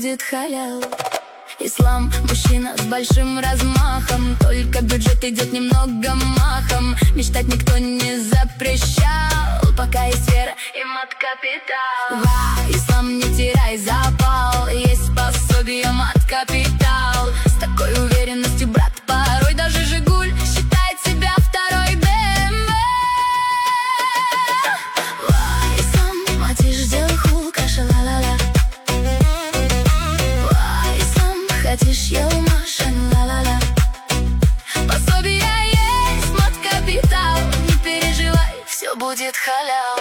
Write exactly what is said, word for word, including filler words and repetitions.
будет халява. Ислам – мужчина с большим размахом, только бюджет идет немного махом. Мечтать никто не запрещал, пока есть вера и мат-капитал. Ва, ислам, не теряй запал, есть пособие мат-капитал. С такой уверенностью, брат, порой даже Жигуль считает себя второй бэ эм вэ. Ва, ислам, матиш делай хул, каша ла-ла-ла. Хотишь, я машин, ла-ла-ла. Пособие есть, мат-капитал. Не переживай, все будет халява.